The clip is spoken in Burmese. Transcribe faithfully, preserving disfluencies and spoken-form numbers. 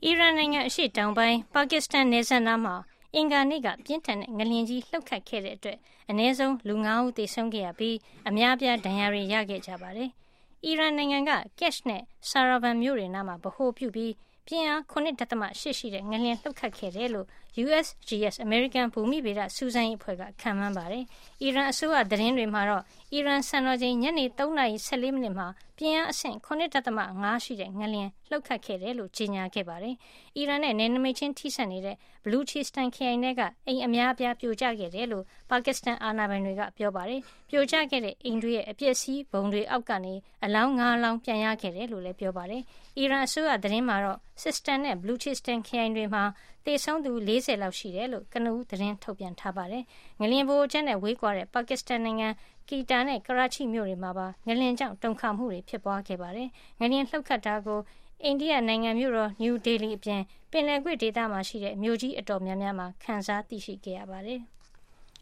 အီရန်နိုင်ငံအရှေ့တောင်ပိုင်းပါကစ္စတန်နယ်စပ်နားမှာအင်္ဂါနေ့ကပြင်းထန်တဲ့ငလျင်ကြီးလှုပ်ခတ်ခဲ့တဲ့အတွက်အနည်းဆုံးလူငါးဦးသေဆုံးခဲ့ရပြီးအများအပြားဒဏ်ရာတွေရခဲ့ကြပါတယ်။အီရန်နိုင်ငံကကက်ရှ်နဲ့ဆာရာဗန်မြို့တွေနားမှာဗဟိုပြုပြီးပြင်းအား ၇.၈ ရှိတဲ့ငလျင်လှုပ်ခတ်ခဲ့တယ်လို့ U S G S အမေရိကန်ဘူမိဗေဒစူးစမ်းရေးအဖွဲ့ကခန့်မှန်းပါတယ်။အီရန်အစိုးရသတင်းတွေမှာတော့အီရန်စံတော်ချိန်ညနေသုံးနာရီ၁၄မိနစ်မှာပြင်းအားအဆင့် ၇.၅ ရှိတဲ့ငလျင်လှုပ်ခတ်ခဲ့တယ်လို့ကြေညာခဲ့ပါတယ်။အီရန်နဲ့နယ်နိမိတ်ချင်းထိစပ်နေတဲ့ဘလူချီစတန်ခရိုင်တွေကအိမ်အများအပြားပြိုကျခဲ့တယ်လို့ပါကစ္စတန်အာဏာပိုင်တွေကပြောပါတယ်။ပြိုကျခဲ့တဲ့အိမ်တွေရဲ့အပျက်စီးပုံတွေအောက်ကနေအလောင်းငါးလောင်းပြန်ရခဲ့တယ်လို့လည်းပြောပါတယ်။အီရန်အစိုးရသတင်းမှာတော့စစ်စတန်နဲ့ဘလူချီစတန်ခရိုင်တွေမှာသေဆုံးသူ၄၀လောက်ရှိတယ်လို့ကနဦးသတင်းထုတ်ပြန်ထားပါတယ်။ငလျင်ဗဟိုချက်နဲ့ဝေးကွာတဲ့ပါကစ္စတန်နိုင်ငံကီတာနဲ့ကရာချိမြို့တွေမှာပါငလျင်ကြောင့်တုန်ခါမှုတွေဖြစ်ပွားခဲ့ပါတယ်။ငလျင်လှုပ်ခတ်တာကိုအိန္ဒိယနိုင်ငံမြို့တော်နယူးဒေလီအပြင်ပင်လယ်ကွေ့ဒေသမှာရှိတဲ့မြို့ကြီးအတော်များများမှာခန်းစားသိရှိခဲ့ရပါတယ်။